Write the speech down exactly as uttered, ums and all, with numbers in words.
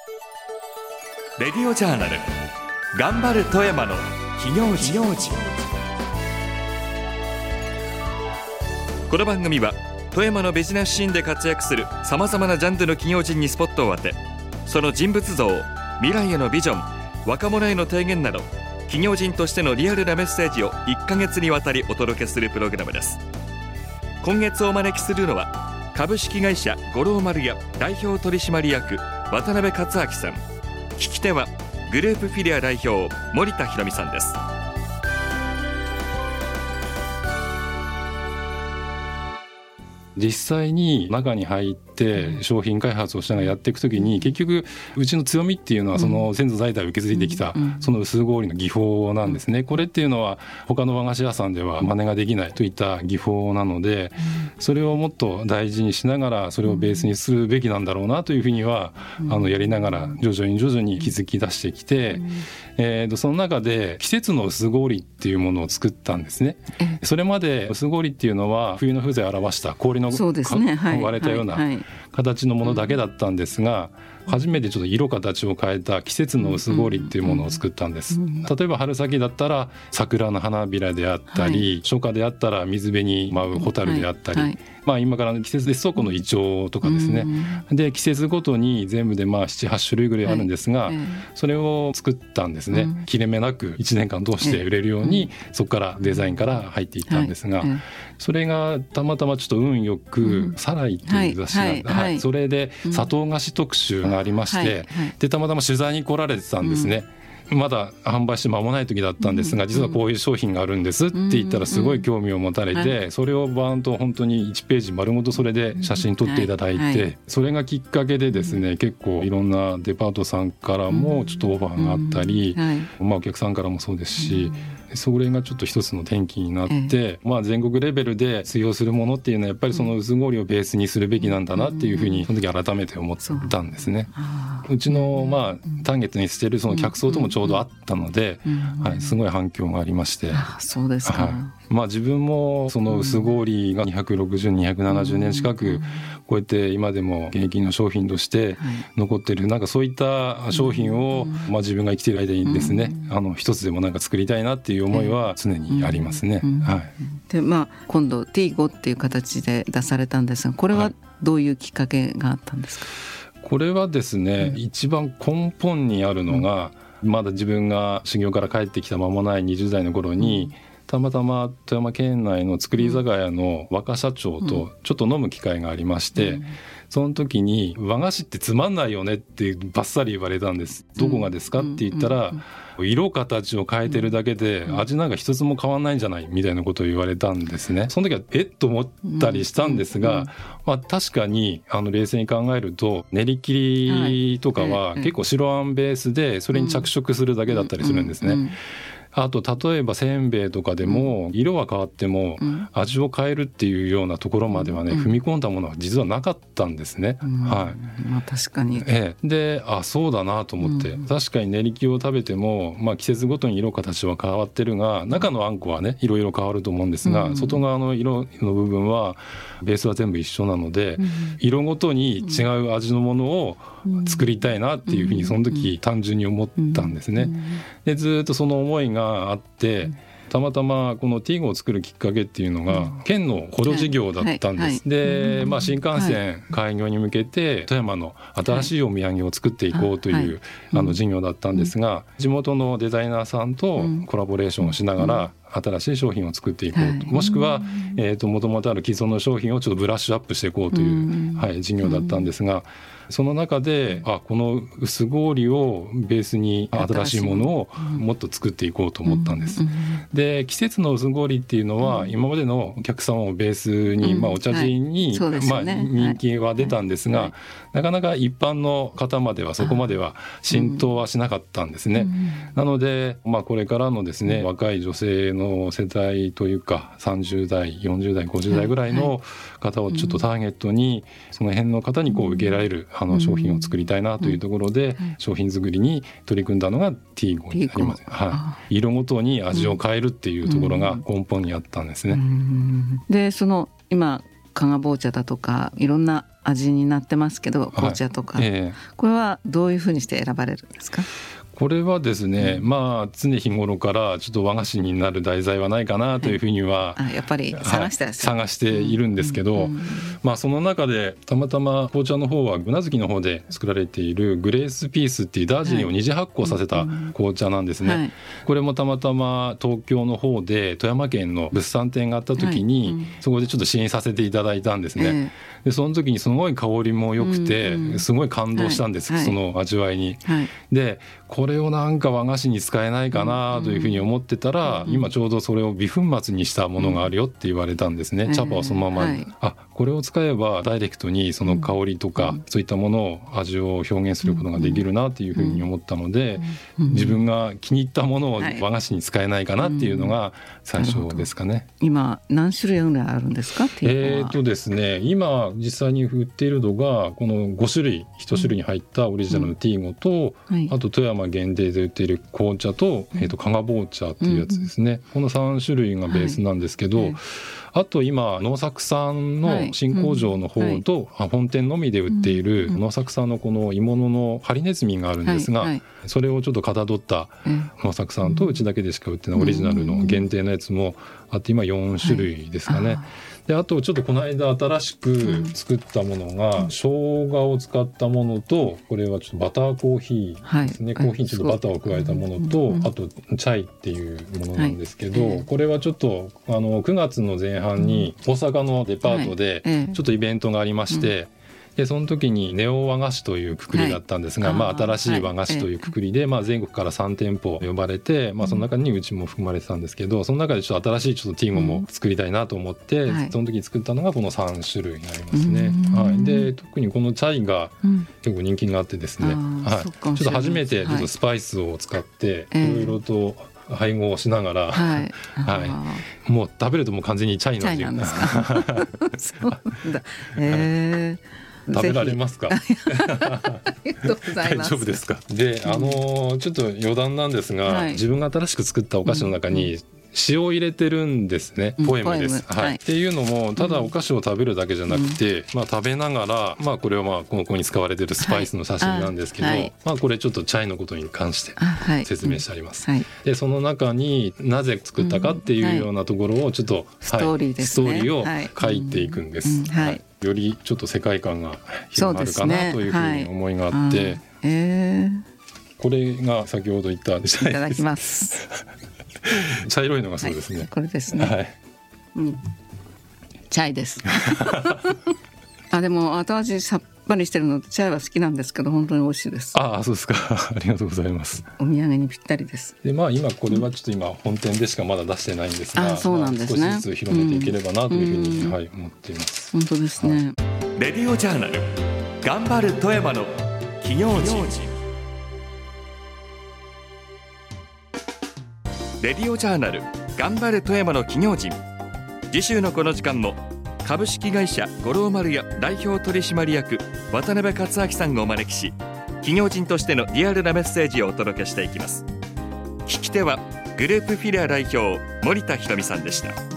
レディオジャーナル頑張る富山の企業事業地。この番組は富山のビジネスシーンで活躍するさまざまなジャンルの企業人にスポットを当て、その人物像、未来へのビジョン、若者への提言など企業人としてのリアルなメッセージをいっかげつにわたりお届けするプログラムです。今月お招きするのは株式会社五郎丸屋代表取締役渡辺克明さん。聞き手はグループフィリア代表森田博美さんです。 実際に中に入って商品開発をしながらやっていくときに、結局うちの強みっていうのはその先祖代々受け継いできたその薄氷の技法なんですね。これっていうのは他の和菓子屋さんでは真似ができないといった技法なので、それをもっと大事にしながらそれをベースにするべきなんだろうなというふうにはあのやりながら徐々に徐々に気づき出してきて、えーとその中で季節の薄氷っていうものを作ったんですね。それまで薄氷っていうのは冬の風情を表した氷のそうですね、はい、 割れたような形のものだけだったんですが、初めてちょっと色形を変えた季節の薄氷っていうものを作ったんです。例えば春先だったら桜の花びらであったり、初夏であったら水辺に舞うホタルであったり、まあ、今からの季節ですとこのイチョウとかですね。で季節ごとに全部でまあ ななはち 種類ぐらいあるんですが、それを作ったんですね。切れ目なくいちねんかん通して売れるように、そこからデザインから入っていったんですが、それがたまたまちょっと運よくサライっていう雑誌が、はい、それで砂糖菓子特集がありまして、でたまたま取材に来られてたんですね。まだ販売して間もない時だったんですが、実はこういう商品があるんですって言ったらすごい興味を持たれて、それをバーンと本当にいちページ丸ごとそれで写真撮っていただいて、それがきっかけでですね、結構いろんなデパートさんからもちょっとオファーがあったり、まあお客さんからもそうですし、それがちょっと一つの転機になって、まあ全国レベルで通用するものっていうのはやっぱりその薄氷をベースにするべきなんだなっていうふうにその時改めて思ったんですね。うちのまあターゲットにしてるその客層ともちょうどあったので、はい、すごい反響がありまして。 あ、そうですか。はい、 まあ自分もその薄氷がにひゃくろくじゅう、にひゃくななじゅうねん近くこうやって今でも現役の商品として残ってる、なんかそういった商品をまあ自分が生きている間にですね、あの一つでもなんか作りたいなっていう思いは常にありますね。はい。 でまあ今度 ティーゴ っていう形で出されたんですが、これはどういうきっかけがあったんですか？ これはですね、うん、一番根本にあるのが、うん、まだ自分が修行から帰ってきた間もないにじゅう代の頃に、うん、たまたま富山県内の造り居酒屋の若社長とちょっと飲む機会がありまして、うん、その時に和菓子ってつまんないよねってバッサリ言われたんです。どこがですかって言ったら、色形を変えてるだけで味なんか一つも変わんないんじゃないみたいなことを言われたんですね。その時はえっと思ったりしたんですが、まあ、確かにあの冷静に考えると練り切りとかは結構白あんベースでそれに着色するだけだったりするんですね。あと例えばせんべいとかでも色は変わっても味を変えるっていうようなところまではね、踏み込んだものは実はなかったんですね。はい。 まあ確かに。 ええ、で、あ、そうだなと思って、確かに練り切りを食べても、まあ、季節ごとに色形は変わってるが、中のあんこはねいろいろ変わると思うんですが、外側の色の部分はベースは全部一緒なので、色ごとに違う味のものを作りたいなっていうふうにその時単純に思ったんですね。でずっとその思いがあって、たまたまこのティーゴを作るきっかけっていうのが県の補助事業だったんです。で、まあ、新幹線開業に向けて富山の新しいお土産を作っていこうというあの事業だったんですが、地元のデザイナーさんとコラボレーションをしながら新しい商品を作っていこうと、もしくはもともとある既存の商品をちょっとブラッシュアップしていこうという、はい、事業だったんですが、その中であこの薄氷をベースに新しいものをもっと作っていこうと思ったんです。で季節の薄氷っていうのは今までのお客様をベースに、まあ、お茶人に、まあ、人気は出たんですが、なかなか一般の方まではそこまでは浸透はしなかったんですね。なので、まあ、これからのですね若い女性の世代というかさんじゅう代よんじゅう代ごじゅう代ぐらいの方をちょっとターゲットにその辺の方にこう受けられるあの商品を作りたいなというところで商品作りに取り組んだのがティーゴになります。はい、色ごとに味を変えるっていうところが根本にあったんですね。 でその今加賀棒茶だとかいろんな味になってますけど、紅茶とか、はいえー、これはどういうふうにして選ばれるんですか？ これはですね、うん、まあ常日頃からちょっと和菓子になる題材はないかなというふうには、 はい、あやっぱり探してらっしゃる、 はい、探しているんですけど、うんうんうん、まあその中でたまたま紅茶の方は宇奈月の方で作られているグレースピースっていうダージリンを二次発酵させた紅茶なんですね、はい、これもたまたま東京の方で富山県の物産展があった時に、はいうん、そこでちょっと支援させていただいたんですね、えー、でその時にすごい香りも良くて、うんうん、すごい感動したんです、はい、その味わいに、はい、でこれをなんか和菓子に使えないかなというふうに思ってたら、うんうん、今ちょうどそれを微粉末にしたものがあるよって言われたんですね、うん、茶葉をそのまま、えーはい、あこれを使えばダイレクトにその香りとか、うん、そういったものを味を表現することができるなっていうふうに思ったので、うんうん、自分が気に入ったものを和菓子に使えないかなっていうのが最初ですかね、 うん、今何種類ぐらいあるんですか？ えーとですね、今実際に売っているのがこのご種類いち種類に入ったオリジナルのティーゴと、うんはい、あと富山限定で売っている紅茶と、えーと加賀棒茶っていうやつですね、うん、このさん種類がベースなんですけど、はいはい、あと今農作産の新工場の方と、はいうん、本店のみで売っている農作産のこの鋳物のハリネズミがあるんですが、はいはい、それをちょっとかたどった農作産とうちだけでしか売ってないオリジナルの限定のやつもあって今よん種類ですかね、はい、であとちょっとこの間新しく作ったものが、うん、生姜を使ったものとこれはちょっとバターコーヒーですね、はい、コーヒーにちょっとバターを加えたものと、うん、あとチャイっていうものなんですけど、はい、これはちょっとあのくがつの前半に大阪のデパートでちょっとイベントがありまして、はいうんでその時にネオ和菓子というくくりだったんですが、はいまあ、新しい和菓子というくくりで、はいまあ、全国からさん店舗呼ばれて、まあ、その中にうちも含まれてたんですけどその中でちょっと新しいちょっとティーゴも作りたいなと思って、うん、その時に作ったのがこのさん種類になりますね、はい、で特にこのチャイが結構人気があってですね、うんはい、ちょっと初めてちょっとスパイスを使っていろいろと配合しながら、はいはい、もう食べるともう完全にチャイの味なんですかそうなんだ、えー食べられますか？大丈夫ですか？で、あのー、ちょっと余談なんですが、はい、自分が新しく作ったお菓子の中に、うん塩を入れてるんですね、うん、ポエムです、はいはい、っていうのもただお菓子を食べるだけじゃなくて、うんまあ、食べながら、まあ、これはまあここに使われているスパイスの写真なんですけど、はいまあ、これちょっとチャイのことに関して説明してあります、はい、でその中になぜ作ったかっていうようなところをちょっと、うんはい、ストーリーですね、ストーリーを書いていくんです、うんうんはい、よりちょっと世界観が広がるかなというふうに思いがあって、はいえー、これが先ほど言ったいただきます茶色いのがそうですね、 はい、これですね、はいうん、チャイですあでも後味さっぱりしてるのでチャイは好きなんですけど本当に美味しいです。 ああそうですかありがとうございます。 お土産にぴったりです。 でまあ今これはちょっと今本店でしかまだ出してないんですが、 あそうなんですね、 まあ、少しずつ広めていければなというふうに、うんはい、思っています。 本当ですね、はい、 レディオジャーナル頑張る富山の企業人レディオジャーナル頑張る富山の企業人次週のこの時間も株式会社五郎丸屋代表取締役渡辺克明さんをお招きし企業人としてのリアルなメッセージをお届けしていきます。聞き手はグループフィリア代表森田ひとみさんでした。